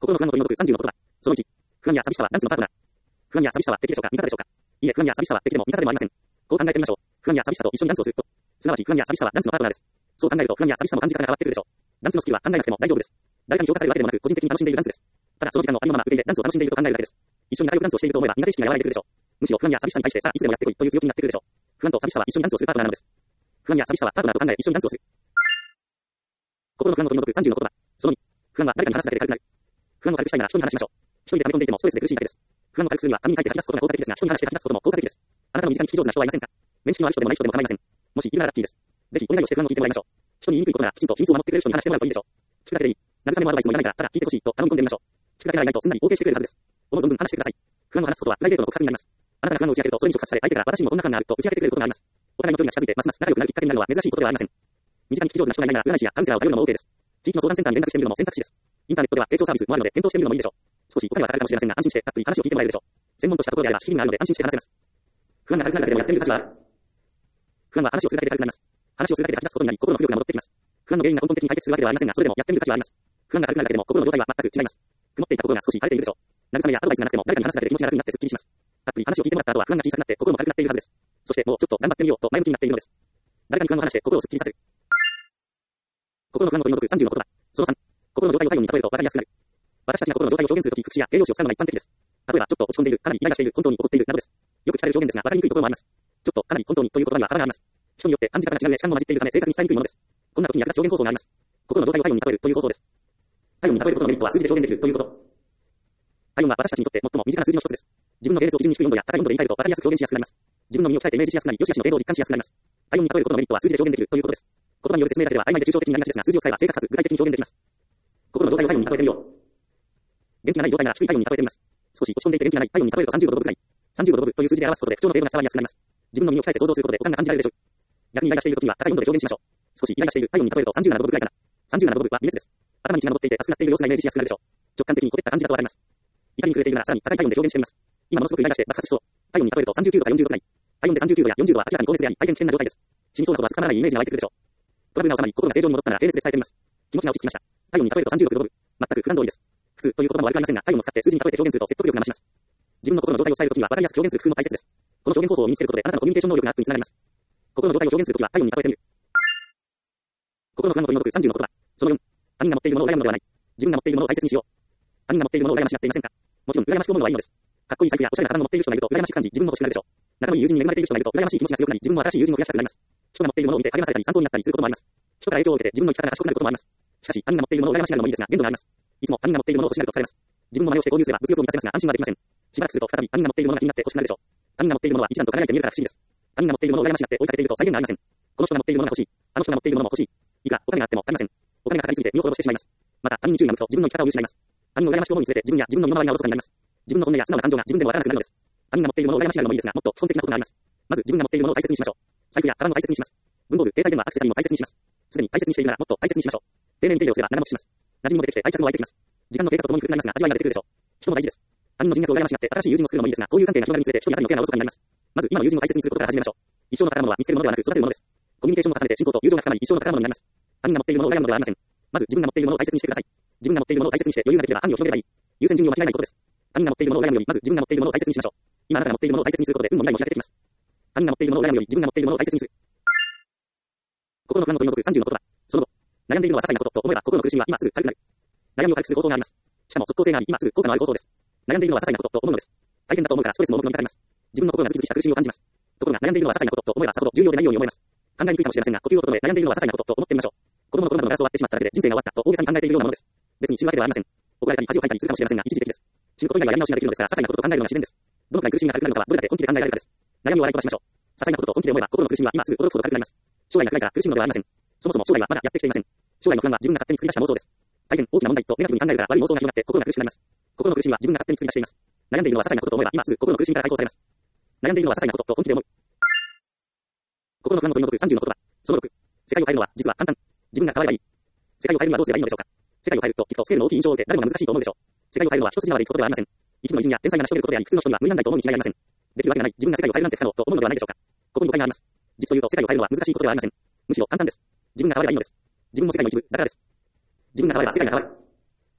心の不安を取り除く30のことだ。その1、不安や寂しさはダンスのパートナー。不安や寂しさは敵でしょうか、味方でしょうか。いいえ、不安や寂しさは敵でも味方でもありません。こう考えてみましょう。不安や寂しさと一緒にダンスをすると、すなわち不安や寂しさはダンスのパートナーです。そう考えると不安や寂しさも感じ方が変わってくるでしょう。ダンスのスキルは考えなくても大丈夫です。誰かに評価されるわけでもなく、個人的に楽しんでいるダンスです。ただその時間のありのまま受け入れダンスを楽しんでいると考えるだけです。一緒に仲良くダンスをしていると思えば苦手意識が和らいでくるでしょう。むしろ不安や寂しさに対してさあいつでもやってこいという強気になってくるでしょう。不安と寂しさは一緒にダンスをするパートナーなのです。不安や寂しさはパートナーと考え一緒にダンスをする。心の不安を取り除く30のことだ。その2、不安は誰かに話すだけで軽くなる。不安を軽くしたいなら人に話しましょう。一人で溜め込んでいてもストレスで苦しいだけです。不安を軽くするには紙に書いて吐き出すことが効果的ですが、人に話して吐き出すことも効果的です。あなたの身近に聞き上手な人はいませんか。面識のある人でもない人でも構いません。もしいるならラッキーです。ぜひお願いをして不安を聞いてもらいましょう。人に言いにくいことならきちんと秘密を守ってくれる人に話してもらうといいでしょう。聞くだけでいい。慰めもアドバイスもいらないから、ただ聞いてほしいと頼み込んでみましょう。聞くだけなら意外とすんなり OK してくれるはずです。思う存分話してください。不安を話すことはプライベートの告白になります。あなたが不安を打ち明けると、それに触発され、相手から私にもこんな不安があると打ち明けてくれることがあります。お互いの距離が近づいてますます仲良くなるきっかけになるのは珍しいことではありません。身近に聞き上手な人がいないなら、占い師やカウンセラーを頼るのも OK です。地域の相談センターに連絡してみるのも選択肢です。インターネットでは提供サービスもあるので検討してみるのもいいでしょう。少しお金はかかるかもしれませんが、安心してたっぷり話を聞いてもらえるでしょう。専門としたところであれば資金があるので安心して話せます。不安が軽くなるだけでもやってみる価値はある。不安は話をするだけで軽くなります。話をするだけで吐き出すことになり、心の浮力が戻ってきます。不安の原因が根本的に解決するわけではありませんが、それでもやってみる価値はあります。不安が軽くなるだけでも心の状態は全く違います。曇っていた心が少し晴れているでしょう。慰めやアドバイスがなくても誰かに話すだけで気持ちが楽になってスッキリします。たっぷり話を聞いてもらった後は不安が小さくなって心も軽くなっているはずです。そしてもうちょっと頑張ってみようと前向きになっているのです。誰かに不安を話して心をスッキリさせる。心の不安を取り除く30のことだ。その3、心の状態を体温に例えると分かりやすくなる。私たちが心の状態を表現するとき、副詞や形容詞を使うのが一般的です。例えば、ちょっと落ち込んでいる、かなりイライラしている、本当に怒っているなどです。よく聞かれる表現ですが、分かりにくいところもあります。ちょっと、かなり、本当にという言葉には幅があります。人によって感じ方が違う上、しかも混じっているため正確に伝えにくいものです。こんな時に役立つ表現方法があります。心の状態を体温に例えるという方法です。体温に例えることのメリットは数字で表現できるということ。体温は私たちにとって最も身近な数字の一つです。自分の平熱を基準に低い温度や高い温度で言い換えると分かりやすく表現しやすくなります。自分の身を鍛えてイメージしやすくなり、良し悪しの程度を実感しやすくなります。体温に例えることのメリットは数字で表現できるということです。言葉による説明だけでは曖昧で抽象的になりがちですが、数字を使えば正確かつ具体的に表現できます。心の状態を体温に例えてみよう。元気がない状態なら低い体温に例えてみます。少し落ち込んでいて元気がない体温に例えると35度5分くらい。35度5分という数字で表すことで不調の程度が伝わりやすくなります。自分の身を鍛えて想像することで五感が感じられるでしょう。逆にイライラしている時には高い温度で表現しましょう。少しイライラしている体温に例えると37度5分くらいかな。37度5分は微熱です。頭に血が上っていて熱くなっている様子がイメージしやすくなるでしょう。直感的にこてった感じだとわかります。怒りに暮れているならさらに高い体温で表現してみます。今ものすごくイライラして爆発しそう。体温に例えると39度か40度くらい。体温で39度や40度は明らかに高熱であり、大変危険な状態です。死にそうなことはつかまらないイメージが湧いてくるでしょう。トラブルが収まり、心が正常に戻ったなら平熱で伝えてみます。気持ちが落ち着きました。体温に例えると36度5分。全く不安通りです。普通という言葉も悪くありませんが、体温を使って数字に例えて表現すると説得力が増します。自分の心の状態を伝えるときには分かりやすく表現する工夫も大切です。この表現方法を身につけることであなたのコミュニケーション能力がアップにつながります。心の状態を表現するときは体温に例えてみる。心の不安を取り除く30のことだ。その4、他人が持っているものを羨むのではない。自分が持っているものを大切にしよう。他人が持っているものを羨ましがっていませんか。もちろん羨ましく思うのはいいのです。かっこいい財布やおしゃれなカバンを持っている人がいると羨ましく感じ、自分も欲しくなるでしょう。仲のいい友人に恵まれている人がいると羨ましい気持ちが強くなり、自分も新しい友人を増やしたくなります。人が持っているものを見て励まされたり参考になったりすることもあります。人から影響を受けて自分の生き方が賢くなることもあります。しかし他人が持っているものを羨ましがるのもいいですが、限度があります。いつも他人が持っているものを欲しがるとされます。自分の真似をして購入すれば物欲を満たせますが安心はできません。しばらくすると再び他人が持っているものが気になって欲しくなるでしょう。他人が持っているものは一段と輝いて見えるから不思議です。他人が持っているものを羨ましがって追いかけていると際限がありません。この人が持っているものが欲しい。あの人が持っているものも欲しい。いいが、お金があっても足りません。お金がかかりすぎて身を滅ぼしてしまいます。また他人に注意が向くと自分の生き方を見失います。他人を羨ましく思うにつれて自分や自分の身の回りがおろそかになります。自分の本音や素直な感情が自分でもわからなくなるのです。他人が持っているものを羨ましがるのもいいですが、もっと基本的なことがあります。まず自分が持っているものを大切にしましょう。財布やカバンを大切にします。文房具、携帯電話、アクセサリーも大切にします。すでに大切にしているならもっと大切にしましょう。丁寧に手入れをすれば長持ちします。馴染みも出てきて愛着も湧いてきます。時間の経過とともに古くなりますが味わいが出てくるでしょう。人も大事です。他人の人脈を羨ましがって新しい友人を作るのもいいですが、こういう関係が広がるにつれて人に当たり余計なおろそかになります。まず今の友人を大切にすることから始めましょう。一生の宝物は見つけるものではなく育てるものです。コミュニケーションを重ねて信仰と友情が深まり一生の宝物になります。他人が持っているものを羨むのではありません。まず自分が持っているものを大切にしてください。自分が持っているものを大切にして余裕ができれば範囲を広げればいい。優先順位を間違えないことです。他人が持っているものを羨むよりまず自分が持っているものを大切にしましょう。今あなたが持っているものを大切にすることで運も未来も開けてきます。他人が持っているものを羨むより自分が持っているものを大切にする。心の不安を取り除く30のことだ。その後、悩んでいるのは些細なことと思えば心の苦しみは今すぐ軽くなる。悩みを軽くする方法があります。しかも即効性があり今すぐ効果のある方法です。悩んでいるのは些細なことと思うのです。大変だと思うからストレスも重くのにかかります。自分の心がズキズキした苦しみを感じます。ところが悩んでいるのは些細なことと思えばさほど重要でないように思います。考えにくいかもしれませんが、呼吸を整え悩んでいるのは些細なことと思ってみましょう。子供の頃などのガラスを割ってしまっただけで人生が終わったと大げさに考えているようなものです。別に死ぬわけではありません。怒られたり恥をかいたりするかもしれませんが一時的です。死ぬこと以外はやり直しができるのですから些細なことと考えるのが自然です。どのくらい苦しみが軽くなるのかはどれだけ本気で考えられるかです。悩みを笑い飛ばしましょう。些細なことと本気で思えば心の苦しみは今すぐ驚くほど軽くなります。将来が暗いから苦しむのではありません。そもそも将来はまだやってきていません。将来の不安は自分が勝手に作り出した妄想です。大変大きな問題とネガティブに考えるから悪い妄想が広がって心が苦しくなります。心の苦しみは自分が勝手に作り出しています。悩んでいるのは些細なことと思えば今すぐ心の苦しみから解放されます。悩んでいるのは些細なことと本気で思う。心の不安を取り除く30のことだ。その6、世界を変えるのは実は簡単。自分が変わればいい。世界を変えるにはどうすればいいのでしょうか。世界を変えるときっとスケールの大きい印象を受け誰もが難しいと思うでしょう。世界を変えるのは一筋縄でいくことではありません。一部の偉人や天才が成し遂げることであり、普通の人には無理難題と思うに違いありません。できるわけがない自分が世界を変えるなんて不可能と思うのではないでしょうか。ここに誤解があります。実を言うと世界を変えるのは難しいことではありません。むしろ簡単です。自分が変わればいいのです。自分も世界の一部だからです。自分が変われば世界が変わる。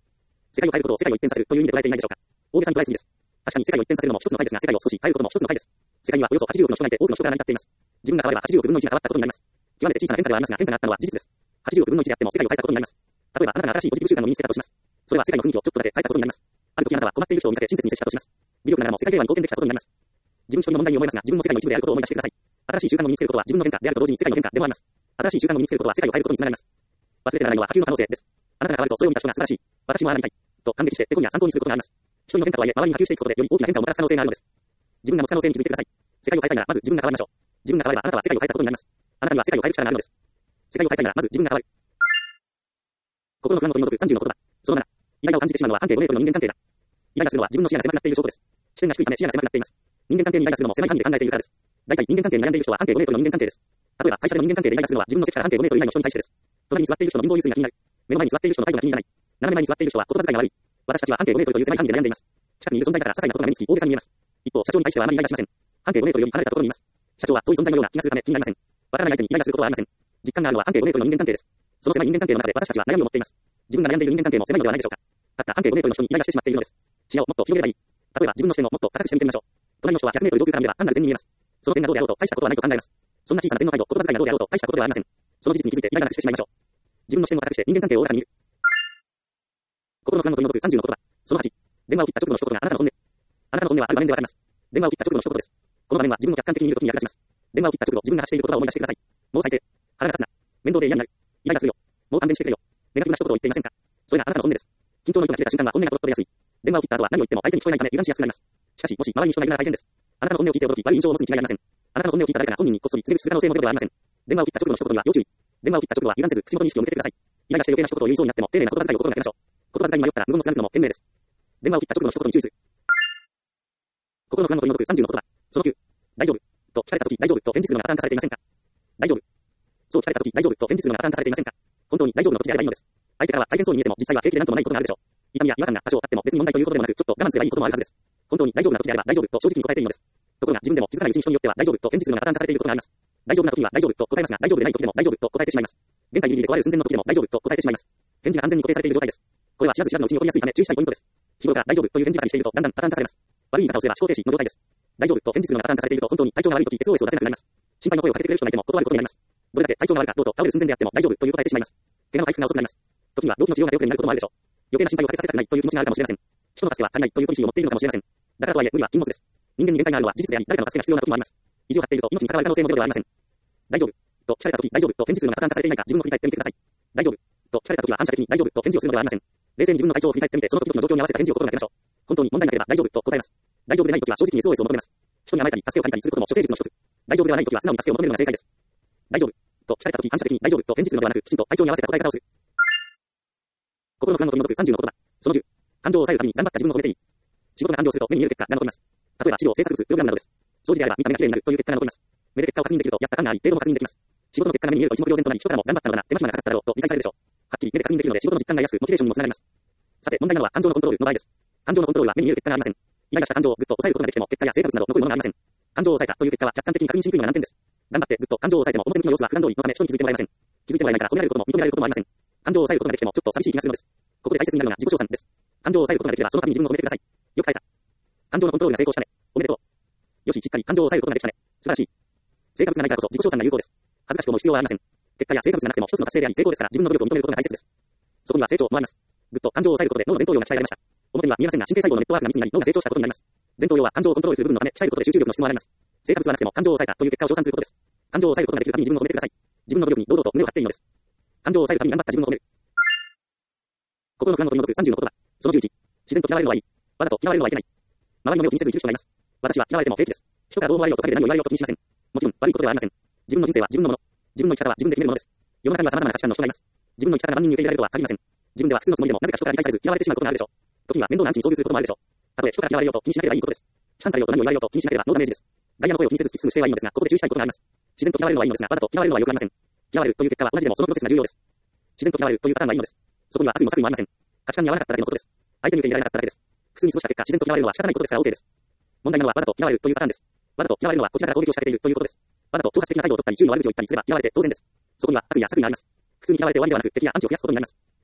世界を変えることを世界を一変させるという意味で捉えていないでしょうか。大げさに捉えすぎです。確かに世界を一変させるのも一つのパイですが、世界を少し変えることも一つのパイです。世界にはおよそ80億の人がいて多くの人が成り立っています。自分が変われば80億分の1が変わったことになります。極めて小さな変化ではありますが、変化があったのは事実です。80億分の1であっても世界を変えたことになります。例えばあなたが新しいポジティブ習慣を身につけたとします。それは世界の雰囲気をちょっとだけ変えたことになります。ある時あなたは困っている人を見かけ親切に接したとします。微力ながらも世界平和に貢献できたことになります。自分一人の問題に思いますが、自分も世界の一部であることを思い出してください。新しい習慣を身につけることは自分の変化であると同時に世界の変化でもあります。新しい習慣を身につけることは世界を変えることにつながります。忘れてならないのは波及の可能性です。あなたが変わるとそれを見た人が素晴らしい。私もああなりたい。と感激してテコには参考にすることがあります。一人の変化とはいえ周りに波及していくことでより大きな変化をもたらす可能性があるのです。自分が持つ可能性に気づいてください。世界を変えたいならまず自分が変わりましょう。自分が変わればあなたは世界を変えたことになります。あなたには世界を変える力があるのです。世界を変えたいならまず自分が変わる。心の不安を取り除く30の言葉。その7。イライラを感じてしまうのは半径5メートルの人間関係だ。イライラするのは自分の視野が狭くなっている証拠です。視点が低いため視野が狭くなっています。人間関係にイライラするのも狭い範囲で考えているからです。大体人間関係に悩んでいる人は半径5メートルの人間関係です。例えば会社での人間関係でイライラするのは自分の席から半径5メートル以内の人に対してです。隣に座っている人の貧乏優先が気になる。目の前に座っている人の態度が気にならない。斜め前に座っている人は言葉遣いが悪い。私たちは半径5メートルという狭い範囲で悩んでいます。近くにいる存在だから些細なことが目につき大げさに見えます。一方、社長に対してはあまりイライラしません。半径5メートルより離れたところにいます。社長は遠い存在のような気がするため気になりません。わからない相手にイライラすることはありません。実感があるのは半径5メートルの人間関係です。その狭い人間関係の中で私たちは悩みを持っています。自分が悩んでいる人間関係も狭いのではないでしょうか。たった半径5メートルの人にイライラしてしまっているのです。視野をもっと広げればいい。例えば自分の視点をもっと高くしてみてみましょう。隣の人は100メートル上空から見れば単なる点に見えます。その点がどうであろうと大したことはないと考えます。そんな小さな点の態度、言葉遣いがどうであろうと大したことではありません。その事実に気づいてイライラなくしてしまいましょう。自分の視点を高くして人間関係をおおらかに見る。心の不安を取り除く30の言葉。その8。電話を切った直後の一言があなたの本音。あなたの本音はある場面ではあります。電話を切った直後の一言です。この場面は自分を客観的に見るときに役立ちます。電話を切った直後、自分が発している言葉を思い出してください。もう最低。腹が立つな。面倒で嫌になる。イライラするよ。もう勘弁してくれよ。ネガティブな一言を言っていませんか。それがあなたの本音です。緊張の糸が切れた瞬間は本音がポロッと出やすい。電話を切った後は何を言っても相手に聞こえないため油断しやすくなります。しかし、もし周りに人がいるなら大変です。あなたの本音を聞いて驚き、悪い印象を持つに違いありません。あなたの本音を聞いた誰かが本人にこっそり告げ口する可能性もゼロではありません。電話を切った直後の一言には要注意。電話を切った直後は油断せず口元に意識を向けてください。イライラして余計な一言を言いそうになっても丁寧な言葉遣いを心がけましょう。言葉遣いに迷ったら無言を貫くのも賢明です。電話を切った直後の一言に注意する。心の不安を取り除く30の言葉。その9。大丈夫。と聞かれたとき大丈夫と返事するのがパターン化されていませんか。大丈夫。そう聞かれたとき大丈夫と返事するのがパターン化されていませんか。本当に大丈夫の時であればいいのです。相手からは大変そうに見えても実際は平気でなんともないことがあるでしょう。痛みや違和感が多少あっても別に問題ということでもなくちょっと我慢すればいいこともあるはずです。本当に大丈夫な時であれば大丈夫と正直に答えていいのです。ところが自分でも気づかないうちに人によっては大丈夫と返事するのがパターン化されていることがあります。大丈夫な時は大丈夫と答えますが大丈夫でない時でも大丈夫と答えてしまいます。現在ギリギリで壊れる寸前の時でも大丈夫と答えてしまいます。返事が完全に固定されている状態です。これは知らず知らずのうちに起こりやすいため注意したいポイントです。日頃から大丈夫という返事ばかりしているとだんだんパターン化されます。悪い言い方をすれば思考停止の状態です。大丈夫と返事するのがパターン化されていると本当に体調が悪い時 SOS を出せなくなります。心配の声をかけてくれる人がいても断ることになります。どれだけ体調が悪かろうと倒れる寸前であっても大丈夫という答えてしまいます。怪我の回復が遅くなります。時には病気の治療が手遅れになることもあるでしょう。余計な心配をかけさせたくないという気持ちがあるかもしれません。人の助けは足りないというポリシーを持っているのかもしれません。だからとはいえ無理は禁物です。人間に限界があるのは事実であり、誰かの助けが必要な時もあります。意地を張っていると命に関わる可能性もゼロではありません。大丈夫と聞かれた時大丈夫と返事するのがパターン化されていないか自分を振り返ってみてください。大丈夫と聞かれた時は反射的に大丈夫と返事をするのではありません。冷静に自分の体調を振り返ってみてその時々の状況に合わせた返事を心がけましょう。本当に問題なければ大丈夫と答えます。大丈夫でない時は正直に SOS を求めます。人に甘えたり助けを借りたりすることも処世術の一つ。大丈夫ではない時は素直に助けを求めるのが正解です。大丈夫と聞かれた時反射的に大丈夫と返事するのではなくきちんと体調に合わせた答え方をする。心の不安を取り除く30の言葉。その10。感情を抑えるために頑張った自分を褒めていい。仕事が完了すると目に見える結果が残ります。例えば資料、制作物、プログラムなどです。掃除であれば見た目が綺麗になるという結果が残ります。目で結果を確認できるとやった感があり、程度も確認できます。仕事の結果が目に見えると一目瞭然となり、人からも頑張ったのだな、手間暇がかかっただろうと理解されるでしょう。はっきり目で確認できるので仕事の実感が安く、モチベーションにもつながります。さて、問題なのは感情のコントロールの場合です。感情のコントロールは目に見える結果がありません。イライラした感情をぐっと抑えることができても、結果や成果物など残るものがありません。感情を抑えたという結果は客観的に確認しにくいのが難点です。頑張ってぐっと感情を抑えても表向きの様子は普段通りのため人に気づいてもらえません。気づいてもらえないから褒められることも認められることもありません。感情を抑えることができてもちょっと寂しい気がするのです。ここで大切になるのが自己称賛です。感情を抑えることができればその度に自分を褒めてください。よく書いた。感情のコントロールが成功したね。おめでとう。よし、しっかり感情を抑えることができたね。素晴らしい。成果物がないからこそ自己称賛が有効です。恥ずかしく思う必要はありません。結果や成果物がなくても一つの達成であり成功ですから自分の努力を認めることが大切です。そこには成長もあります。ぐっと感情を抑えることで脳の前頭葉が鍛えられました。表には見えませんが神経細胞のネットワークが密になり脳が成長したことになります。前頭葉は感情をコントロールする部分のため鍛えることで集中力の質もあります。成果物はなくても感情を抑えたという結果を称賛することです。感情を抑えることができるために自分を褒めてください。自分の努力に堂々と胸を張っていいのです。感情を抑えるために頑張った自分を褒める。心の不安を取り除く30の言葉。その11。自然と嫌われるのはいい。わざと嫌われるのはいけない。周りの目を気にせず生きる人がいます。私は嫌われても平気です。人からどう思われようとかで何を言われようと気にしません。もちろん悪いことではありません。自分の人生は自分のもの。自分の生き方は自分で決めるものです。世の中には様々な価値観の人がいます。自分の生き方が万人に受け入れられるとは限りません。自分では普通のつもりでもなぜか人から理解されず嫌われてしまうことがあるでしょう。時には面倒なアンチに遭遇することもあるでしょう。たとえ人から嫌われようと気にしなければいいことです。批判されようと何を言われようと気にしなければノーダメージです。外野の声を気にせず突き進む姿勢はいいのですが、ここで注意したいことがあります。自然と嫌われるのはいいのですが、わざと嫌われるのは良くありません。嫌われるという結果は同じでもそのプロセスが重要です。自然と嫌われるというパターンはいいのです。そこには悪意も作為もありません。価値観に合わなかっただけのことです。相手に受け入れられなかっただけです。普通にそうした結果、自然と嫌われるのは仕方ないことですから OK です。問題なのはわざと嫌われるというパターンです。わざと嫌われるのはこちらから攻撃を仕掛けているということです。わざと挑発的な態度を取ったり、周囲の悪口を言ったりすれば嫌われて当然です。そこには悪意や作為があります。普通に嫌われて終わりではなく敵やアンチを増やすことになります。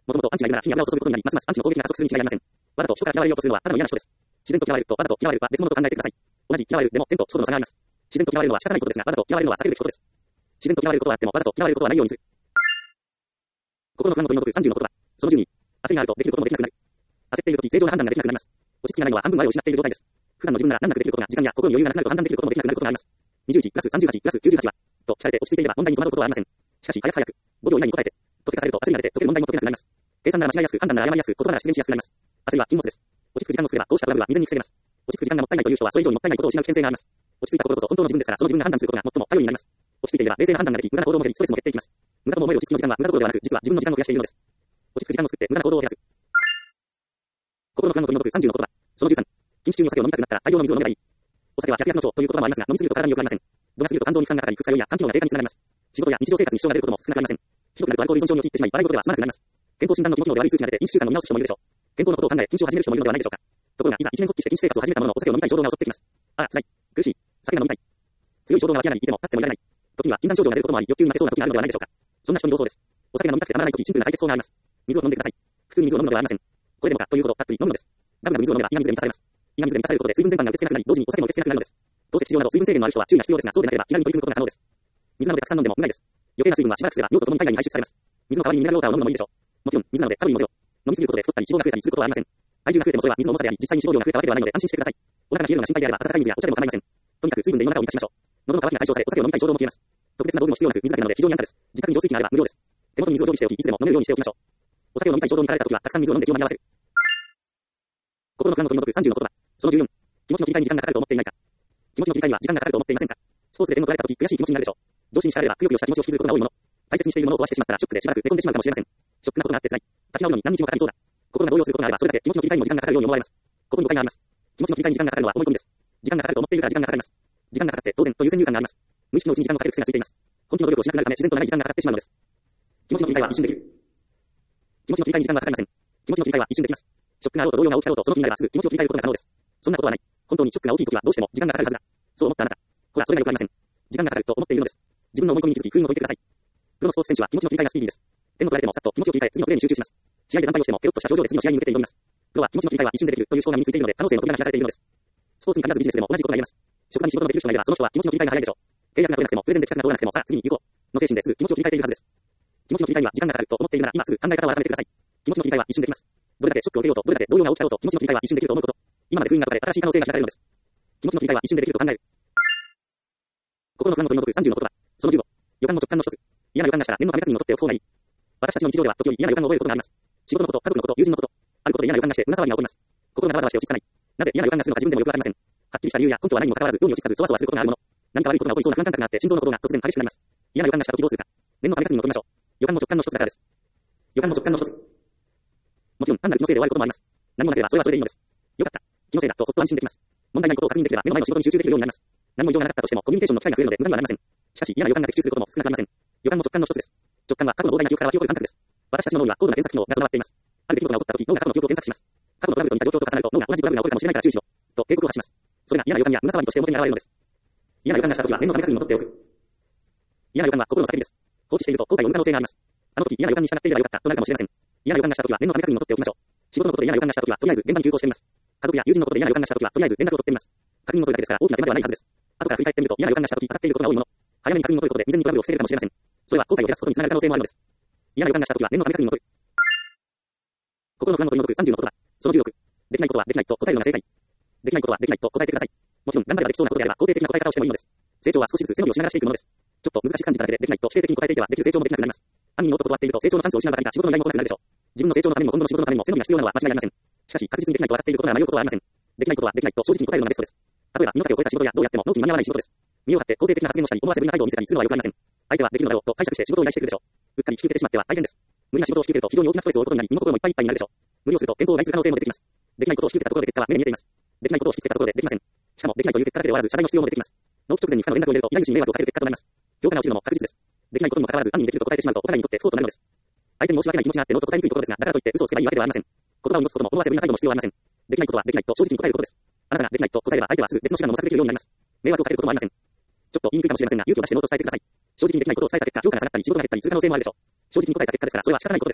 もともとアンチがいるなら火に油を注ぐことになり、ますますアンチの攻撃が加速するに違いありません。わざと人から嫌われようとするのはただの嫌な人です。自然と嫌われるとわざと嫌われるは別物と考えてください。同じ嫌われるでも天と地ほどの差があります。自然と嫌われるのは仕方ないことですが、わざと嫌われるのは避けるべきことです。自然と嫌われることはあってもわざと嫌われることはないようにする。心の不安を取り除く30の言葉。その12。焦りがあるとできることもできなくなる。焦っているとき正常な判断ができなくなります。落ち着きがないのは半分前を失っている状態です。普段の自分なら難なくできることが時間や心に余裕がなくなると判断できることもできなくなることがあります。21プラス38プラス98はと聞かれて落ち着いていれば問題に戸惑うことはありません。しかし早く早く5秒以内に答えてとせかされると焦りが出て解ける問題も解けなくなります。計算なら間違いやすく判断なら誤りやすく言葉なら自然しやすくなります。焦りは禁物です。落ち着く時間を作ればこうしたトラブルは未然に防げます。落ち着く時間がもったいないという人はそれ以上にもったいないことを失う危険性があります。落ち着いたことこそ本当の自分ですからその自分が判断することが最も頼りになります。落ち着いていれば冷静な判断ができ無駄な行動も減りストレスも減っていきます。無駄とも思える落ち着きの時間は無駄どころではなく実は自分の時間を増やしているのです。落ち着く時間を作って無駄な行動を減らす。心の不安を取り除く30の言葉。その13。禁酒中にお酒を飲みたくなったら大量の水を飲めばいい。お酒は百薬の長という言葉もありますが飲みすぎると体に良くありません。度が過ぎると肝臓に負担がかかり副作用や環境の低下につながります。仕事や日常生活に支障が出ることも少なくありません。ひどくなるとアルコール依存症に陥ってしまい笑い事では済まなくなります。健康診断の気持ちので悪い数値が出て飲酒習慣の見直す人もいるでしょう。健康のことを考え禁酒を始める人もいるのではないでしょうか。ところがいざ一年発起して禁酒生活を始めたもののお酒を飲みたい衝動が襲ってきます。ああ、辛い、苦しい、酒が飲みたい。強い衝動が湧き上がりいても立ってもいられない。時には禁断症状が出ることもあり欲求に負けそうな時があるのではないでしょうか。そんな人に朗報です。お酒が飲みたくてたまらない時シンプルな解決法があります。水を飲んでください。普通に水を飲むのではありません。これでもかというほどたっぷり飲むのです。ガブガブ水を飲めば胃が水で満たされます。胃が水で満たされることで水分全般が受け付けなくなり同時にお酒も受け付けなくなるのです。どうせ必要など水分制限のある人は注意が必要ですがそうでなければ気軽に取り組むことが可能です。水なのでたくさん飲んでも無害です。余計な水分はしばらくすれば尿とともに体外に排出されます。水の代わりにミネラルウォーターを飲むのもいいでしょう。もちろん水なのでカロリーもゼロ。飲みすぎることで太ったり脂肪が増えたりすることはありません。体重が増えてもそれは水の重さであり実際に脂肪量が増えたわけではないので安心してください。お腹が冷えるのが心配であれば温かい水やお茶でも構いません。とにかく水分で胃の中を満たしましょう。喉の渇きが解消されお酒を飲みたい衝動も消えます。特別な道具も必要なく水だけなので非常に安価です。自宅に浄水器があれば無料です。手元に水を常備しておきいつでも飲めるようにしておきましょう。お酒を飲みたい衝動に駆られた時はたくさん水を飲んで気を紛らわせる。心の不安を取り除く30の言葉。その14。気持ちの切り替えに時間がかかると思っていないか。気持ちの切り替えには時間がかかると思っていませんか。スポーツで点を取られた時悔しい気持ちになるでしょう。上司に叱られればくよくよした気持ちを引きずることが多いもの。大切にしているものを壊してしまったらショックでしばらく寝込んでしまうかもしれません。ショックなことがあって辛い。立ち直るのに何日もかかりそうだ。心が動揺することがあればそれだけ気持ちの切り替えにも時間がかかるように思われます。ここに誤解があります。気持ちの切り替えに時間がかかるのは思い込みです。時間がかかると思っているから時間がかかります。時間がかかって当然という先入観があります。無意識のうちに時間をかける癖がついています。本気の努力をしなくなるため自然と長い時間がかかってしまうのです。気持ちの切り替えは一瞬できる。気持ちの切り替えに時間がかかりません。気持ちの切り替えは一瞬できます。ショックがあろうと動揺が起きようとその気になればすぐ気持ちを切り替えることが可能です。そんなことはない。本当にショックが大きい時はどうしても時間がかかるはずだ。そう思ったあなた。ほらそれがよくありません。時間がかかると思っているのです。自分の思い込みに気づき、工夫を解いてください。プロのスポーツ選手は気持ちの切り替えがスピーディーです。点を取られてもさっと気持ちを切り替え次のプレーに集中します。試合で惨敗をしてもケロッとした表情で次の試合に向けて挑みます。プロは気持ちの切り替えは一瞬でできるという思考が身についているので可能性の扉が開かれているのです。スポーツに限らずビジネスでも同じことが言えます。職場に仕事のできる人がいればその人は気持ちの切り替えが早いでしょう。契約が取れなくてもプレゼンできたが通らなくてもさあ次に行こうの精神ですぐ気持ちを切り替えているはずです。気持ちの切り替えには時間がかかると思っているなら今すぐ考え方を改めてください。気持ちの切り替えは一瞬できます。どれだけショックを受けようとどれだけ動揺が起きたろうと気持ちの切り替えは一瞬できると思うこと。今まで封印が解かれ新しい可能性が開かれるのです。気持ちの切り替えは一瞬でできると考える。心の不安を取り除く30の言葉。その15。予感も直感の一つ。嫌な予感がしたら念のため確認を取っておく方がいい。私たちの日常では時折嫌な予感が覚えることがあります。仕事のこと、家族のこと、友人のこと、あることで嫌な予感がして胸騒ぎが起こります。心がざわざわして落ち着かない。なぜ嫌な予感がするのか自分でもよくわかりません。はっきりした理由や根拠は何にもかかわらず脳に落ち着かずそわそわすることがあるもの。何か悪いことが起こりそうな不安感覚があって心臓の鼓動が突然激しくなります。嫌な予感がした時どうするか。念のため確認を取りましょう。予感も直感の一つだからです。予感も直感の一つ。もちろん単なる気のせいで終わることもあります。何もなければそれはそれでいいのです。よかった。気のせいだとほっと安心できます。問題ないことを確認できれば目の前の仕事に集中できるようになります。何も異常がなかったとしてもコミュニケーションの機会が増えるので無駄にはなりません。しかし嫌な予感が的中することも少なくありません。予感も直感の一つです。直感は過去の膨大な記憶から湧き起こる感覚です。私たちの脳には高度な検索機能が備わっています。ある出来事が起こった時、脳が過去の記憶を検索します。過去のトラブルと似た状況と重なると脳が同じトラブルが起こるかもしれないから注意しろと警告を発します。それが嫌な予感や胸騒ぎとして表に現れるのです。嫌な予感がした時は念のため確認を取っておく。嫌な予感は心の叫びです。放置していると後悔を生む可能性があります。あの時嫌な予感に従っていればよかったとなるかもしれません。嫌な予感がした時は念のため確認を取っておきましょう。仕事のことで嫌な予感がした時はとりあえず現場に急行してみます。家族や友人のことで嫌な予感がした時はとりあえず連絡を取ってみます。確認を取るだけですから大きな手間ではないはずです。後から振り返ってみると嫌な予感がした時に当たっていることが多いもの。早めに確認を取ることで未然にトラブルを防げるかもしれません。それは後悔を減らすことにつながる可能性もあるのです。嫌な予感がした時は念のため確認を取る。心の不安を取り除く30の言葉。その16。できないことはできないと答えるのが正解。できないことはできないと答えてください。もちろん頑張ればできそうなことであれば肯定的な答え方をしてもいいのです。成長は少しずつ背伸びをしながらしていくものです。ちょっと難しく感じただけでできないと否定的に答えていてはできる成長もできなくなります。犯人の男と断っていると成長のチャンスを失うばかりか仕事の依頼も来なくなるでしょう。自分の成長のためにも今後の仕事のためにも背伸びが必要なのは間違いありません。しかし確実にできないと分かっていることなら迷うことはありません。できないことはできないと正直に答えるのがベストです。例えば身の丈を超えた仕事やどうやっても納期に間に合わない仕事です。身を張って肯定的な発言をしたり思わせぶりな態度を見せたりするのは良くありません。相手はできるのだろうと解釈して仕事を依頼してくるでしょう。うっかり引き受けてしまっては大変です。無理な仕事を引き受けると非常に大きなストレスを負うことになり身も心もいっぱいいっぱいになるでしょう。無理をすると健康を害する可能性も出てきます。できないことを引き受けたところで結果は目に見えています。できないことを引きつけたところでできません。しかもできないという結果だけで終わらず謝罪の必要も出てきます。納期直前に不可の連絡を入れると依頼主に迷惑をかける結果となります。評価が落ちるのも確実です。できないことにもかかわらず案にできると答えてしまうとお互いにとって不幸となるのです。相手に申し訳ない気持ちがあってノーと答えにくいところですがだからといって嘘をつけばいいわけではありません。言葉を濁すことも思わせぶりな態度も必要はありません。できないことはできないと正直に答えることです。あなたができないと答えれば相手はすぐ別の手段を模索できるようになります。迷惑をかけることもありません。ちょっと言いにくいかもしれませんが勇気を出してノーと伝えてください。正直にできないことを伝えた結果評価が下がったり仕事が減ったりする可能性もあるでしょう。正直に答えた結果ですからそれは仕方ないことです。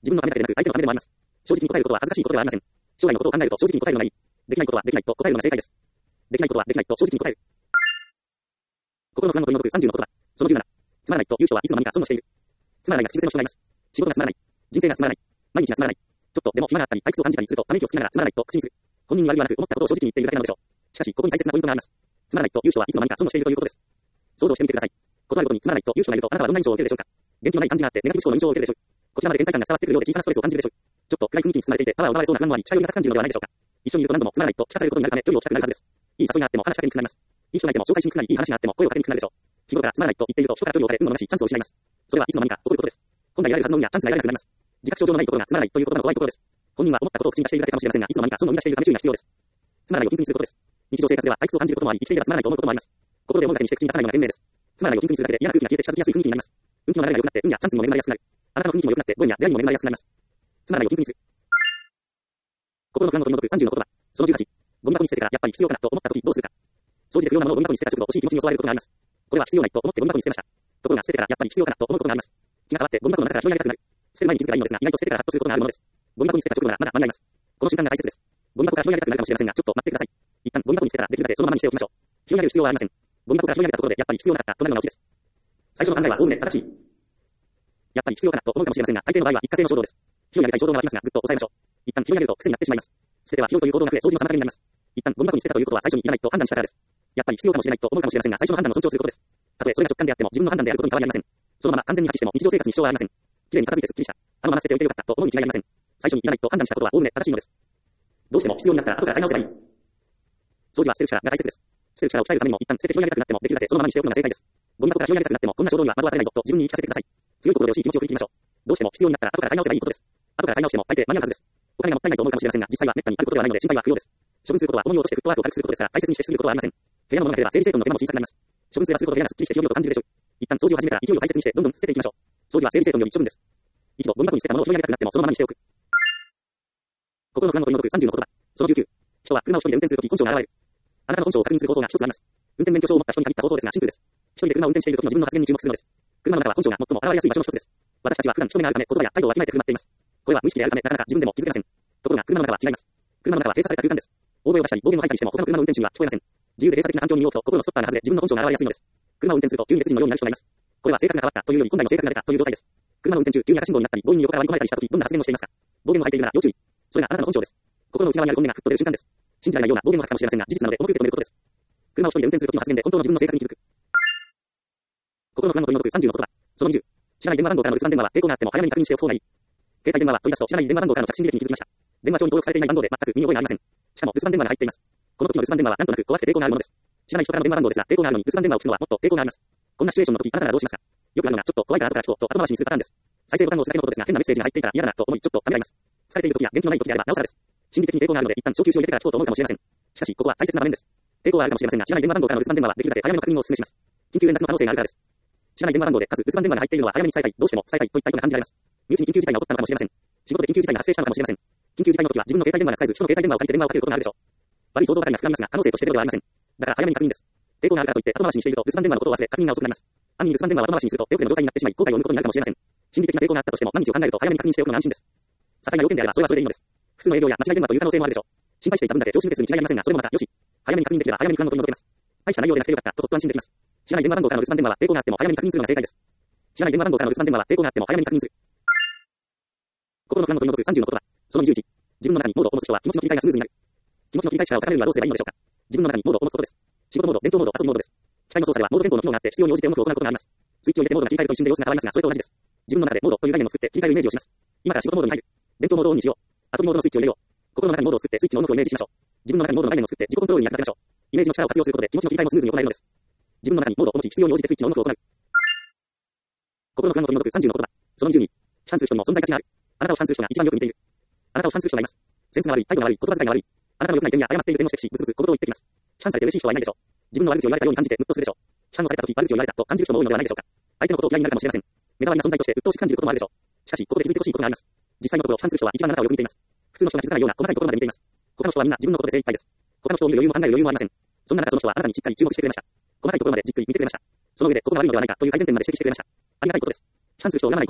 自分のためだけでなく相手のためでもあります。正直に答えることは恥ずかしいことではありません。将来のことを考えると正直に答えるのがいい。できないことはできないと答えるのが正解です。できないことはできないと正直に答える。心の不安を取り除く30の言葉。その17。つまらないという人はいつの間にか損をしている。つまらないが口癖の人がいます。仕事がつまらない。人生がつまらない。毎日がつまらない。ちょっとでも暇があったり退屈を感じたりするとため息をつきながらつまらないと口にする。本人に悪意はなく思ったことを正直に言っているだけなのでしょう。しかしここに大切なポイントがあります。つまらないという人はいつの間にか損をしているということです。想像してみてください。ことあるごとにつまらないという人がいるとあなたはどんな印象を受けるでしょうか。元気のない感じがあってネガティブ思考の印象を受けるでしょう。こちらまで連帯感が伝わってくるようで小さなストレスを感じるでしょう。ちょっと暗い雰囲気に包まれていてパワーを奪われそうな不安のあり近寄りがたく感じるのではないでしょうか。一緒にいると何度もつまらないと聞かされることになるため距離を置きたくなるはずです。いい誘いがあっても話しかけにくくなります。いい人がいても紹介しにくくなりいい話があっても声をかけにくくなるでしょう。日頃からつまらないと言っていると人から距離を置かれ運のなしチャンスを失います。それはいつの間にか起こることです。本来得られるはずの運やチャンスが得られなくなります。自覚症状のないところがつまらないということの怖いところです。本人は思ったことを口に出しているだけかもしれませんがいつの間にか損を生み出しているため注意が必要です。つまらないをピンクにすることです。日常生活では退屈を感じることもあり生きていればつまらないと思うこともあります。心で思うだけにして口に出さないのが賢明です。つまらないをピンクにするだけで嫌な空気が消えて近づきやすい雰囲気になります。運気の流れが良くなって運やチャンスにも恵まれやすくなる。あなたの雰囲気も良くなってご縁や出会いにも恵まれやすくなります。つまらないをピンクにする。心の不安を取り除く30の言葉。その18。ゴミ箱に捨ててからやっぱり必要かなと思った時どうするか。掃除で不要なものをゴミ箱に捨てた直後欲しい気持ちに襲われることがあります。これは必要ないと思ってゴミ箱に捨てました。ところが捨ててからやっぱり必要かなと思うことがあります。気が変わってゴミ箱の中から拾い上げたくなる。捨てる前に気づけばいいのですが意外と捨ててからハッとすることがあるものです。ゴミ箱に捨てた直後ならまだ間に合います。この瞬間が大切です。ゴミ箱から拾い上げたくなるかもしれませんがちょっと待ってください。一旦ゴミ箱に捨てたらできるだけそのままにしておきましょう。拾い上げる必要はありません。ゴミ箱から拾い上げたところでやっぱり必要なかったとなるのがオチです。最初の考えはおおむね正しい。やっぱり必要かなと思うかもしれませんが大抵の場合は一過性の衝動です。拾い上げたい衝動が湧きますがぐっと抑えましょう。一旦拾い上げると癖になってしまいます。捨てては拾うという行動が増え掃除の妨げになります。一旦ゴミ箱に捨てたということは最初にいらないと判断したからです。やっぱり必要かもしれないと思うかもしれませんが最初の判断を尊重することです。たとえそれが直感であっても自分の判断であることに変わりありません。そのまま完全に破棄しても日常生活に支障はありません。綺麗に片付いてすっきりした。あのまま捨てておいてよかったと思うに違いありません。最初にいらないと判断したことはおおむね正しいのです。どうしても必要になったら後から買い直せばいい。掃除は捨てる力が大切です。捨てる力を鍛えるためにも一旦捨てて拾い上げたくなってもできるだけそのままにしておくのが正解です。ゴミ箱から拾い上げたくなってもこんな衝動には惑わされないぞと自分に言い聞かせてください。強い心で惜しい気持ちを振り切りましょう。どうしても必要になったら後から買い直せばいいことです。後から買い直しても大抵間に合うはずです。お金がもったいないと思うかもしれませんが実際は滅多にあることではないので心配は不要です。処分することは重みを落としてフットワークを軽くすることですから大切にしてしすぎることはありません。部屋のものが減れば整理整頓の手間も小さくなります。処分すればするほど部屋がすっきりして広々と感じるでしょう。一旦掃除を始めたら勢いを大切にしてどんどん捨てていきましょう。掃除は整理整頓より処分です。一度ゴミ箱に捨てたものを拾い上げたくなってもそのままにしておく。心の不安を取り除く30の言葉。その19。人は車を一人で運転するとき根性が現れる。あなたの根性を確認する方法が一つあります。運転免許証を持った人に限った方法ですがシンプルです。一人で車を運転しているときの自分の発言に注目するのです。車の中は根性が最も現れやすい場所の一つです。私たちは普段人目があるため言葉や態度をわきまえて振る舞っています。これは無意識であるためなかなか自分でも気づけません。ところが車の中は違います。車の中は閉鎖された空間です。大声を出したり暴言を吐いたりしても他の車の運転手には聞こえません。自由で閉鎖的な環境にいようと心のストッパーが外れ自分の本性が現れやすいのです。車を運転すると急に別人のようになる人がいます。これは性格が変わったというより本来の性格が出たという状態です。車の運転中急に赤信号になったり強引に横から割り込まれたりしたときどんな発言をしていますか。暴言を吐いているなら要注意。それがあなたの本性です。心の内側にある本音がふっと出る瞬間です。信じられないような暴言を吐くかもしれませんが事実なので重く受け止めることです。車を一人で運転するときの発言で本当の自分の性格に気づく。心の不安を取り除く30の言葉。その20。知らない電話番号からの留守番電話は抵抗があっても早めに確認しておく方がいい。携帯電話は取り出すと知らない電話番号からの着信履歴に気づきました。電話帳に登録されていない番号で全く身に覚えがありません。しかも留守番電話が入っています。この時の留守番電話はなんとなく怖くて抵抗があるものです。知らない人からの電話番号ですが抵抗があるのに留守番電話を聞くのはもっと抵抗があります。こんなシチュエーションの時あなたならどうしますか。よくあるのがちょっと怖いから後から聞こうと後回しにするパターンです。再生ボタンを押すだけのことですが変なメッセージが入っていたら嫌だなと思いちょっとためらいます。疲れている時や元気のない時であればなおさらです。心理的に抵抗があるので一旦小休止を入れてから聞こうと思うかもしれません。しかしここは大切な場面です。抵抗はあるかもしれませんが知らない電話番号からの留守番電話はできるだけ早めの確認をお勧めします。緊急連絡の可能性があるからです。知らない電話番号でかつ留守番電話が入っているのは早めに伝えたいどうしても伝えたいといったような感じがあります。身内に緊急事態が起こったのかもしれません。仕事で緊急事態が発生したのかもしれません。緊急事態の時は自分の携帯電話が使えず人の携帯電話を借りて電話をかけることがあるでしょう。悪い想像ばかりが膨らみますが可能性としてゼロではありません。だから早めに確認です。抵抗があるからといって後回しにしていると留守番電話のことを忘れ確認が遅くなります。暗に留守番電話を後回しにすると手遅れの状態になってしまい後悔を生むことになるかもしれません。心理的な抵抗があったとしても何日を考えると早めに確認しておくのが安心です。些細な要件であればそれはそれでいいのです。普通の営業や間違い電話という可能性もあるでしょう。心配していた分だけ常識ですに違いありませんがそれもまたよし。早めに確認できれば早めに不安を取り除けます。大した内容でなくてよかったととっと安心できます。知らない電話番号からの留守番電話は抵抗があっても早めに確認するのが正解です。知らない電話番号からの留守番電話は抵抗があっても早めに確認する。心の不安を取り除く30の言葉。その21。自分の中にモードを持つ人は気持ちの切り替えがスムーズになる。気持ちの切り替え力を高めるにはどうすればいいのでしょうか。自分の中にモードを持つことです。仕事モード、伝統モード、遊びモードです。機械の操作ではモード変更の機能があって必要に応じて重く行うことがあります。スイッチを入れてモードが切り替えると一瞬で様子が変わりますがそれと同じです。自分の中でモードという概念を作って切り替えるイメージをします。今から仕事モードに入る。伝統モードをオンにしよう。遊びモードのスイッチを入れよう。心の中にモードを作ってスイッチのオンオフをイメージしましょう。自分の中にモードの概念を作って自己コントロールに役立てましょう。イメージの力を活用することで気持ちの切り替えもスムーズに行えるのです。自分の中にモードを持ち必要に応じてスイッチのオンオフを行う。心の不安を取り除く30の言葉。その22。批判する人にも存在価値がある。あなたを批判する人が一番よく似ている。あなたを批判する人がいます。センスが悪い、態度が悪い、言葉遣いが悪い。あなたの良くない点や誤っている点を指摘し、ブツブツ小言を言ってきます。批判されて嬉しい人はいないでしょう。自分の悪口を言われたように感じてムッとするでしょう。批判をされた時悪口を言われたと感じる人も多いのではないでしょうか。相手のことを嫌いになるかもしれません。目障りな存在として鬱陶しく感じることもあるでしょう。しかしここで気づいてほしいことがあります。実際のところ批判する人は一番あなたをよく見ています。普通の人が気づかないような細かいところまで見ています。他の人はみんな自分のことで精一杯です。他の人を見る余裕も考える余裕もありません。そんな中その人はあなたにしっかり注目してくれました。細かいところまでじっくり見てくれました。その上でここが悪いのではないかという改善点まで指摘してくれました。ありがたいことです。批判する人を恨まないことです。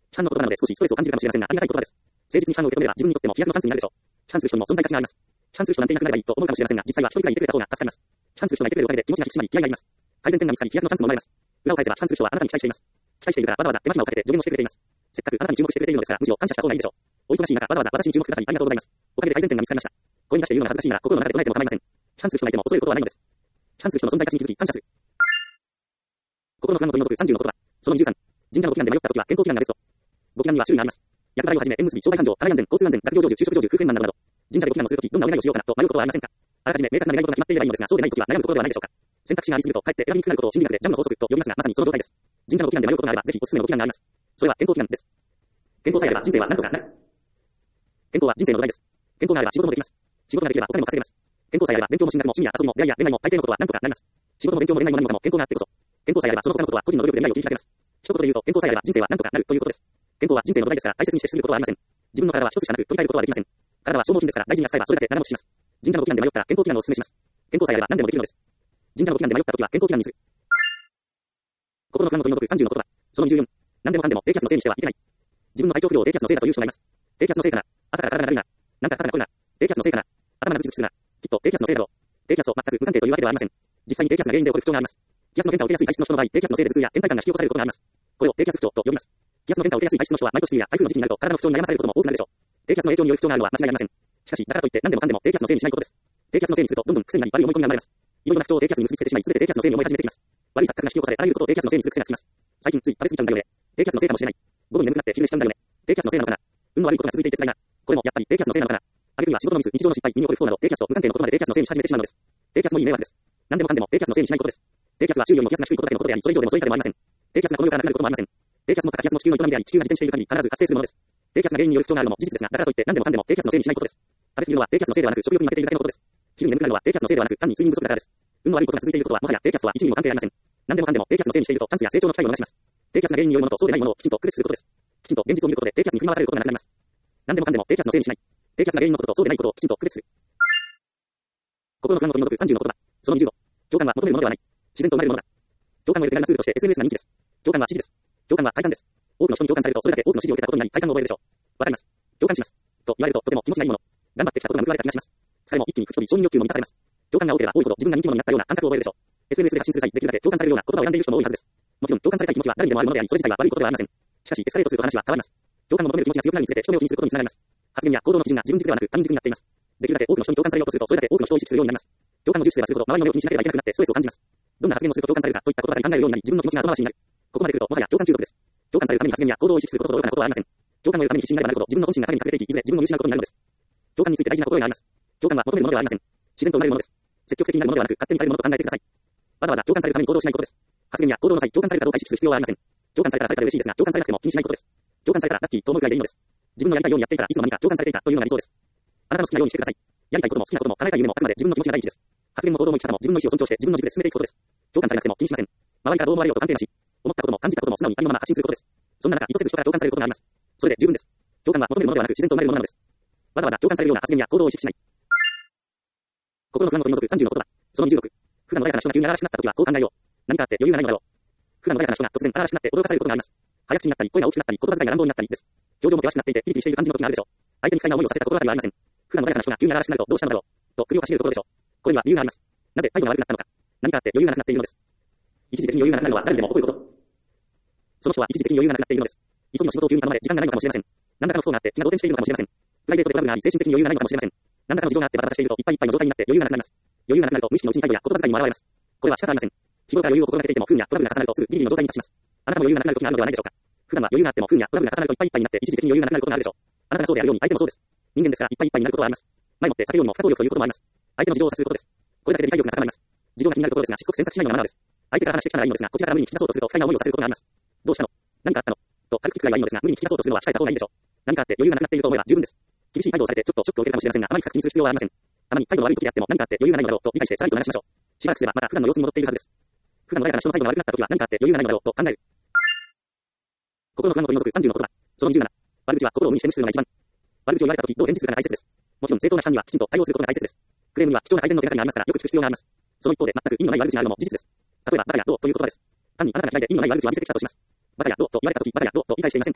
市販の言葉なので少しストレスを感じるかもしれませんが、ありがたい言葉です。誠実に市販を受け止めれば自分にとっても飛躍のチャンスになるでしょう。市販する人にも存在価値があります。市販する人なんていなくなればいいと思うかもしれませんが、実際は一人くらいいてくれた方が助かります。市販する人がいてくれるおかげで気持ちが引き締まり気合があります。改善点が見つかり飛躍のチャンスも生まれます。裏を返せば市販する人はあなたに期待しています。期待しているからわざわざ手間暇をかけて助言をしてくれています。せっかくあなたに注目してくれているのですから、むしろ感謝した方がいいでしょう。お忙しい中、わざわざ私に注目くださりありがとうございます。おかげで改善点が見つかりました。声に出して言うのが恥ずかしいなら心の中で唱えても構いません。市販する人がいても恐れることはないのです。市販する人の存在価値に気づき感謝する。心の不安を取り除く30の言葉。その23。神社のご祈願で迷った時は健康祈願がベスト。ご祈願には種類があります。役払いをはじめ、縁結び、商売繁盛、家内安全、交通安全、学業成就、就職成就、夫婦円満などなど。神社でご祈願をするとき、どんなお願いをしようかなと迷うことはありませんか。あらかじめ明確な願い事が決まっていればいいのですが、そうでないときは悩むところではないでしょうか。選択肢がありすぎると、かえって選びにくくなることを心理学でジャムの法則と呼びますが、まさにその状態です。神社のご祈願で迷うことがあれば、ぜひおすすめのご祈願があります。それは健康祈願です。健康さえあれば人生は何とかなる。健康は人生の土台です。健康があれば仕事もできます。仕事ができればお金も稼げます。健康さえあれば勉強も進学も趣味や遊びも出会いや恋愛も大抵のことは何とかなります。仕事も勉強も恋愛も何もかも健康があってこそ。健康さえあればその他のことは個人の努力で未来を切り開けます。一言で言うと健康さえあれば人生は何とかなるということです。健康は人生の土台ですから大切にして過ぎることはありません。自分の体は一つしかなく取り替えることはできません。体は消耗品ですから大事に扱えばそれだけ長持ちします。神社のご祈願で迷ったら健康祈願をお勧めします。健康さえあれば何でもできるのです。神社のご祈願で迷った時は健康祈願にする。心の不安を取り除く30の言葉。その24。何でもかんでも低気圧のせいにしてはいけない。自分の体調不良を低気圧のせいだという人がいます。低気圧のせいかな。朝から体がだるいな。なんか肩が凝るな。低気圧のせいかな。頭がズキズキするな。きっと低気圧のせいだろう。低気圧と全く無関係というわけではありません。実際に低気圧が原因で起こる不調があります。気圧の変化を受けやすい体質の人の場合、低気圧のせいで頭痛や倦怠感が引き起こされることがあります。これを低気圧不調と呼びます。気圧の変化を受けやすい体質の人は毎年梅雨や台風の時期になると体の不調に悩まされることも多くなるでしょう。低気圧の影響による不調があるのは間違いありません。しかし、だからといって何でもかんでも低気圧のせいにしないことです。低気圧のせいにするとどんどん癖になり悪い思い込みが生まれます。いろいろな不調を低気圧に結びつけてしまい、すべて低気圧のせいに思い始めてきます。悪い錯覚が引き起こされ、あらゆることを低気圧のせいにする癖がつきます。最近つい食べ過ぎちゃうんだよね。低気圧のせいかもしれない。午後に眠くなって昼寝しちゃうんだよね。低気圧のせいなのかな。運の悪いことが続いていて辛いな。これもやっぱり低気圧のせいなのかな。あるいは仕事のミス、日常の失敗、身に起こる不幸など低気圧と無関係のことまで低気圧のせいにし始めてしまうのです。低気圧もいい迷惑です。何でもかんでも低気圧のせいにしないことです。低気圧は周囲よりも気圧が低いことだけのことであり、それ以上でもそれ以下でもありません。低気圧がこの世からなくなることもありません。低気圧も高気圧も地球の営みであり、地球が自転している限り必ず発生するものです。低気圧が原因による不調があるのも事実ですが、だからといって何でもかんでも低気圧のせいにしないことです。食べ過ぎるのは低気圧のせいではなく食欲に負けているだけのことです。昼に眠くなるのは低気圧のせいではなく単に睡眠不足だからです。運の悪いことが続いていることはもはや低気圧とは一にも関係ありません。何でもかんでも低気圧のせいにしているとチャンスや成長の機会を逃します。低気圧が原因によるものとそうでないものをきちんと区別することです。きちんと現実を見ることで低気圧に振り回されることがなくなります。何でもかんでも低気圧のせいにしない。低気圧が原因のこととそうでないことをきちんと区別する。心の不安を取り除く30の言葉。その20度。共感は求めるものではない。自然と生まれるものだ。共感を得る手軽なツールとして SNS が人気です。共感は支持です。共感は快感です。多くの人に共感されるとそれだけ多くの支持を受けたことになり快感を覚えるでしょう。わかります。共感します。と言われるととても気持ちがいいもの。頑張ってきたことが報われた気がします。疲れも一気に吹き飛び承認欲求も満たされます。共感が多ければ多いほど自分が人気者になったような感覚を覚えるでしょう。SNS で発信する際できるだけ共感されるような言葉を選んでいる人も多いはずです。もちろん共感されたい気持ちは誰にでもあるものであり、それ自体は悪いことではありません。しかしエスカレートすると話は変わります。共感を求める気持ちが強くなるにつれて人目を気にすることにつながります。発言や行動の基準が自分軸ではなく他人軸になっています。できるだけ多くの人に共感されようとするとそれだけ多くの人を意識するようになります。共感を重視すればするほど周りの目を気にしなければいけなくなってストレスを感じます。どんな発言をすると共感されるかといったことばかり考えるようになり自分の気持ちが後回しになる。ここまで来るともはや共感中毒です。共感されるために発言や行動を意識することと愚かなことはありません。共感を得るために必死になればなるほど自分の本心が影に隠れていき、いずれ自分を見失うことになるのです。共感について大事な心得があります。共感は求めるものではありません。自然と生まれるものです。積極的になるものではなく勝手にされるものと考えてください。わざわざ共感されるために行動しないことです。発言や行動の際、共感されるかどうか意識する必要はありません。共感されたらされたで嬉しいですが、共感されなくても気にしないことです。共感されたらラッキーと思うくらいでいいのです。自分のやりたいようにやっていたらいつの間にか共感されていたというのが理想です。あなたの好きなようにしてください。やりたいことも好きなことも叶えたい夢もあくまで自分の気持ちが第一です。発言も行動も生き方も自分の意思を尊重して自分の軸で進めていくことです。共感されなくても気にしません。周りからどう思われようと関係なし。思ったことも感じたことも素直にありのまま発信することです。そんな中、意図せず人から共感されることがあります。それで十分です。共感は求めるものではなく自然と生まれるものなのです。わざわざ共感されるような発言や行動を意識しない。心の不安を取り除く30の言葉。その26。普段穏やかな人が急に荒々しくなった時はこう考えよう。何かあって余裕がないのだろう。普段穏やかな人が突然荒々しくなって驚かされることがあります。早口になったり声が大きくなったり言葉遣いが乱暴になったりです。表情も険しくなっていてピリピリしている感じの時があるでしょう。相手に不快な思いをさせた心当たりはありません。普段穏やかな人が急に荒々しくなるとどうしたのだろうと首をかしげるところでしょう。これには理由があります。なぜ態度が悪くなったのか。何かあって余裕がなくなっているのです。一時的に余裕がなくなるのは誰にでも起こること。その人は一時的に余裕がなくなっているのです。急ぎの仕事を急に頼まれ時間がないのかもしれません。何らかの不幸があって気が動転しているのかもしれません。プライベートでトラブルがあり精神的に余裕がないのかもしれません。何らかの事情があってバタバタしているといっぱいいっぱいの状態になって余裕がなくなります。余裕がなくなると無意識のうちに態度や言葉遣いにも現れます。これは仕方ありません。日頃から余裕を心がけていても不運やトラブルが重なるとすぐビリビリの状態に達します。あなたも余裕がなくなる時があるのではないでしょうか。普段は余裕があっても不運やトラブルが重なるといっぱいいっぱいになって一時的に余裕がなくなることがあるでしょう。あなたがそうであるように相手もそうです。人間ですからいっぱいいっぱいになることはあります。前もって避けようにも不可抗力ということもあります。相手の事情を察することです。これだけで理解力が高まります。事情が気になるところですがしつこく詮索しないのがマナーです。相手から話してきたならいいのですがこちらから無理に引き出そうとすると不快な思いをさせることがあります。どうしたの？何かあったの？と軽く聞くくらいはいいのですが無理に引き出そうとするのは控えた方がいいでしょう。何かあって余裕がなくなっていると思えば十分です。厳しい態度をされてちょっとショックを受けるかもしれませんがあまり深く気にする必要はありません。たまに態度が悪い時であっても何かあって余裕がないのだろうと理解してさらりと流しましょう。しばらくすればまた普段の様子に戻っているはずです。普段穏やかな人の態度が悪くなった時は何かあって余裕がないのだろうと考える。心の不安を取り除く30の言葉。その27。悪口は心を無にして無視するのが一番。悪口を言われた時どう返事するかが大切です。もちろん正当な批判にはきちんと対応することが大切です。クレームには貴重な改善の手がかりがありますからよく聞く必要があります。その一方で全く意味のない悪口があるのも事実です。例えばバカやどうという言葉です。単にあなたが嫌いで意味のない悪口を浴びせてきたとします。バカやどうと言われた時バカやどうと理解していませんか。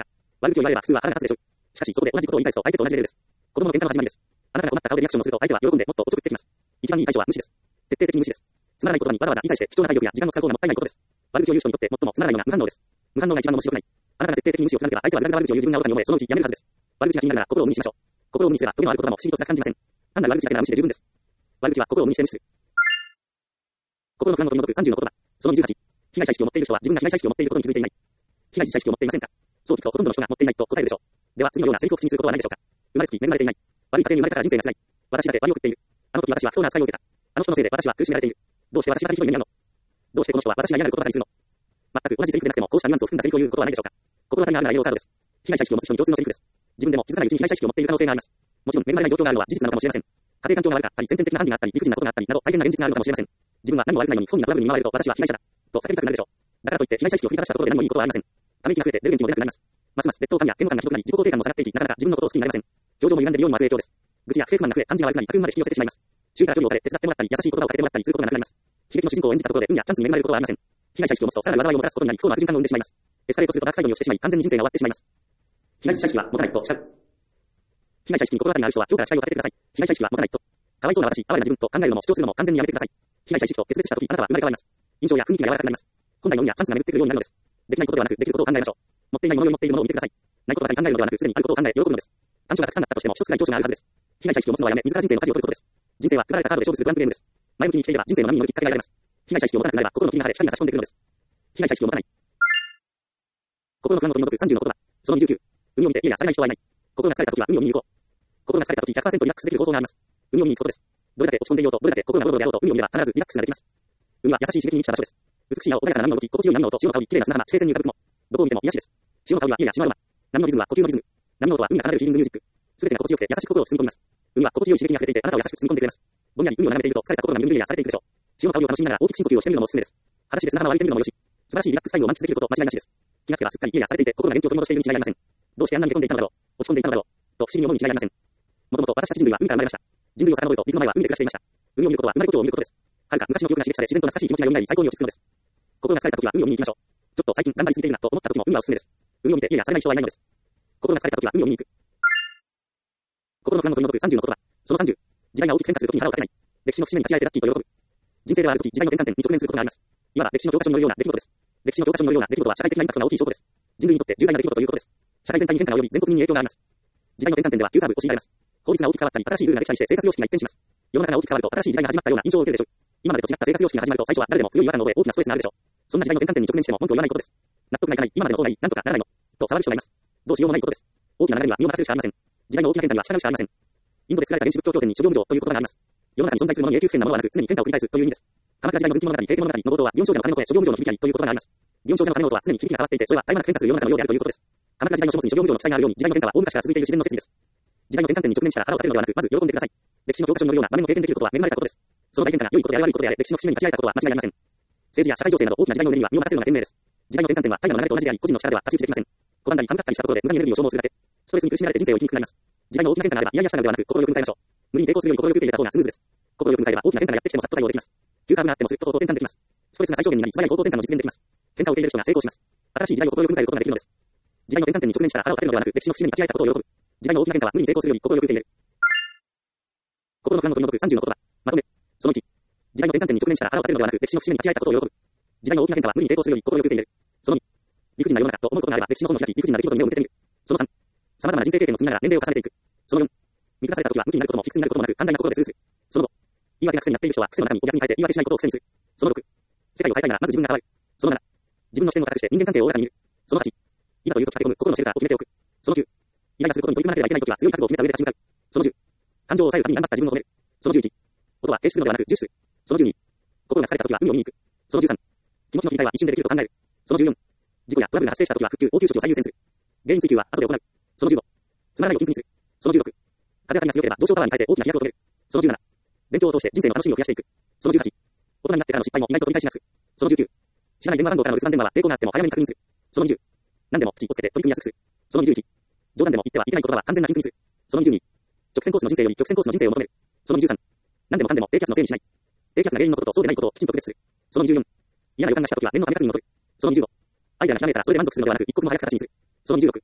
悪口を言われれば普通は腹が立つでしょう。しかし、そこで同じことを言い返すと相手と同じレベルです。子供の喧嘩の始まりです。あなたが困った顔でリアクションをすると相手は喜んでもっとおちょくってきます。一番いい対処は無視です。徹底的に無視です。つまらない言葉にわざわざ言い返して貴重な体力や時間を使う方がもったいないことです。悪口を言う人にとって最もつまらないのが無反応です。無反応が一番面白くない。あなたが徹底的に無視を続けば相手は無駄な悪口を言う自分が愚かに思えそのうちやめるはずです。悪口が気になるなら心を無にしましょう。心を無にすればトゲのある言葉も不思議と感じません。単なる悪口だけなら無視で十分です。悪口は心を無にして無視する。心の不安を取り除く30の言葉。その28。被害者意識を持っている人は自分が被害者意識を持っていることに気づいていない。被害者意識を持っていませんか？そう聞くとほとんどの人が持っていないと答えるでしょう。では次のようなセリフを口にすることはないでしょうか。生まれつき恵まれていない。悪い家庭に生まれたから人生が辛い。私だけ割を食っている。あの時私は不当な扱いを受けた。あの人のせいで私は苦しめられている。どうして私がひどい目に遭うの？どうしてこの人は私が嫌がることばかりするの？全く同じセリフでなくてもこうしたニュアンスを含んだセリフを言うことはないでしょうか。心当たりのある内容カードです。被害者意識を持つ人に共通のセリフです。自分でも気づかないうちに被害者意識を持っている可能性があります。もちろん恵まれない状況があるのは事実なのかもしれません。家庭環境が悪かったり、先天的な犯人があったり、理不尽なことがあったりなど大変な現実があるのかもしれません。自分は何も悪くないのに不本意なトラブルに見舞われると私は被害者だと叫びたくなるでしょう。だからといって被害者意識を振りかざしたところで何もいいことはありません。ため息が増えて出る元気も出なくなります。ますます劣等感や嫌悪感がひどくなり自己肯定感も下がっていき、なかなか自分のことを好きになれません。表情も歪んでるようにも悪影響です。愚痴や不正不満が増え、感じが悪くなり悪運まで引き寄せてしまいます。周囲から距離を置かれ手伝ってもらったり優しい言葉をかけてもらったりすることがなくなります。悲劇の主人公を演じたところで運やチャンスに恵まれることはありません。被害者意識を持つとさらなる災いをもたらすことになり不幸な悪循環を生んでしまいます。エスカレートするとダークサイドに落ちてしまい完全に人生が終わってしまいます。被害者意識は持たないと誓う。被害者意識に心当たりのある人は今日から誓いを立ててください。被害者意識は持たないと。かわいそうな私、哀れな自分と考えるのも主張するのも完全にやめてください。被害者意識と決別したときあなたは生まれ変わります。印象や雰囲気が柔らかくなります。本来の運やチャンスが巡ってくるようになるのです。できないことではなくできることを考えましょう。持っていないものより持っているものを見てください。ないことばかり考えるのではなくすでにあることを考え喜ぶのです。短所がたくさんだったとしても一つぐらい長所があるはずです。被害者意識を持つのはやめ自ら人生の舵を取ることです。人生は配られたカードで勝負するブランクゲームです。前向きに生きていれば人生の波に乗るきっかけが得られます。被害者意識を持たなくなれば心の霧の中で光が差し込んでくるのです。被害者意識を持たない。心の不安を取り除く30の言葉。その29。海を見て家やされない人はいない。心が疲れたときは海を見に行こう。心が疲れたとき 100% リラックスできる方法があります。海を見に行くことです。どれだけ落ち込んでいようと、どれだけ心がボロボロであろうと、海を見れば必ずリラックスができます。海は優しい刺激に満ちた場所です。美しい青穏やかな波の動き、心地よい波の音、潮の香り、綺麗な砂浜、地平線に浮かぶ雲。どこを見ても癒しです。潮の香りは家や島々。波のリズムは呼吸のリズム。波の音は海が奏でるヒーリングミュージック。すべてが心地よくて優しく心を包み込みます。海は心地よい刺激に溢れていて、あなたを優しく包み込んでくれます。ぼんやり海を眺めていると疲れた心がみるみるやされていくでしょう。潮の香りを楽しみながら大きく深呼吸をしてみるのもおすすめです。裸足で砂浜を歩いてみるのもよし。素晴らしいリラックスタイムを満喫できること間違いなしです。気がつけばすっかり家やされていて心が元気を取り戻しているに違いありません。どうしてあんなにへこんでいたのだろう。落ち込んでいたのだろう。と不思議に思うに違いありません。もともと私たち人類は海から生まれました。人類を遡ると陸の前は海で暮らしていました。海を見ることは生まれことを見ることです。はるか昔の記憶が刺激され自然と懐かしい気持ちが蘇り最高に落ち着くのです。心が疲れた時は海を見に行きましょう。ちょっと最近頑張りすぎているなと思った時も海はおすすめです。海を見て家やされない人はいないのです。心が疲れた時は海を見に行く。心の不安を取り除く30の言葉。その30。時代が大きく変化する時に腹を立てない。歴史の節目に立ち会えてラッキーと喜ぶ。人生ではある時時代の転換点に直面することがあります。いわば歴史の教科書に載るような出来事です。歴史の教科書に載るような出来事は社会的なインパクトが大きい証拠です。人類にとって重大な出来事ということです。社会全体に変化が及び全国民に影響があります。時代の転換点では急カーブを強いられます。法律が大きく変わったり新しいルールができたりして生活様式が一変します。世の中が大きく変わると新しい時代が始まったような印象を受けるでしょう。今までと違った生活様式が始まると最初は誰でも強い違和感を覚え大きなストレスがあるでしょう。そんな時代の転換点に直面しても文句を言わないことです。納得がいかない、今までの方がいい、なんとかならないのと騒ぐ人がいます。どうしようもないことです。大きな流れには身を任せるしかありません。時代の大きな変化には従うしかありません。インドで作られた原子仏教経典に諸行無常という言葉があります。世の中に存在するものに永久不変なものはなく常に変化を繰り返すという意味です。鎌倉時代の分岐物語、平家物語の冒頭は祇園少女の鐘の声、諸行無常の響きありという言葉があります。祇園少女の鐘の音は常に響きが変わっていて、それは絶え間なく変化する世の中のようであるということです。鎌倉時代の書物に諸行無常の記載があるように、時代の変化は大昔から続いている自然の摂理です。時代の転換点に直面したら腹を立てるのではなく、まず喜んでください。歴史の教科書に載るような場面を経験できることは恵まれたことです。その大変化が良いことであれ悪いことであれ、歴史の節目に立ち会えたことは間違いありません。政治や社会情勢など大きな時代のうねりには身を任せるのが賢明です。時代の転換点は大河の流れと同じであり、個人の力では太刀打ちできません。転んだり歯向かったりしたところで無駄にエネルギーを消耗するだけ。ストレスに苦しめられて人生を生きにくくなります。時代の大きな変化があれば嫌々したのではなく、心よく迎えましょう。無理に抵抗するより心よく受け入れた方がスムーズです。心よく迎えれば大きな変化がやってきてもさっと対応できます。急カーブがあってもすっと方向転換できます。ストレスが最小限になり素早い方向転換の実現できます。変化を受け入れる人が成功します。新しい時代を心よく迎えることができるのです。時代の転換点に直面したら腹を立てるのではなく、歴史の節目に立ち会えたことを喜ぶ。時代の大きな変化は無理に抵抗するより心よく受け入れる。心の不安を取り除く30の言葉。まとめ。その1。時代の転換点に直面したら腹を立てるのではなく、歴史の節目に立ち会えたことを喜ぶ。時代の大きな変化は無理に抵抗するより心よく受け入れる。その2。理不尽な世の中と思うことがあれば歴史の本を開き、理不尽な出来事に目を向けてみる。その3。様々な人生経験を積みながら年齢を重ねていく。その4。見下された時は向きになることも卑屈になることもなく、寛大な心でスルスル。その5。言い訳が癖になっている人は癖の中にお逆に変えて言い訳しないことを癖にする。その6。世界を変えたいならまず自分が変わる。その7。自分の視点を高くして人間関係をおおらかに見る。その8。いざという時駆け込む心のシェルターを決めておく。その9。イライラすることに取り組まなければいけない時は強い覚悟を決めた上で立ち向かう。その10。感情を抑えるために頑張った自分を褒める。その11。音は停止するのではなく重視する。その12。心が疲れた時は海を見に行く。その13。気持ちの切り替えは一瞬でできると考える。その14。事故やトラブルが発生した時は復旧、応急処置を最優先する。原因追及は後で行う。その15。つまらないを禁句にする。その16。風当たりが強ければ上昇パワーに変えて大きな飛躍を遂げる。その17。勉強を通して人生の楽しみを増やしていく。その18。大人になってからの失敗も意外と取り返しなすく。その19。知らない電話番号からの留守番電話は抵抗があっても早めに確認する。その20。何でも口をつけて取り組みやすくする。その21。冗談でも言ってはいけない言葉は完全な禁句にする。その22。直線コースの人生より曲線コースの人生を求める。その23。何でもかんでも低気圧のせいにしない。低気圧が原因のこととそうでないことをきちんと区別する。その24。嫌な予感がしたときは念のため確認を取る。その25。アイデアがひらめいたらそれで満足するのではなく一刻も早く形にする。その26。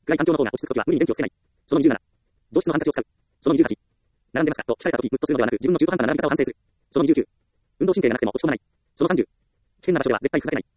外環境の方が落ち着くときは無理に電気をつけない。その27。除湿のハンカチを使う。その28。並んでますかと聞かれたとき、ムッとするのではなく、自分の中途半端な並び方を反省する。その29。運動神経がなくても落ち込まない。その30。危険な場所では絶対ふざけない。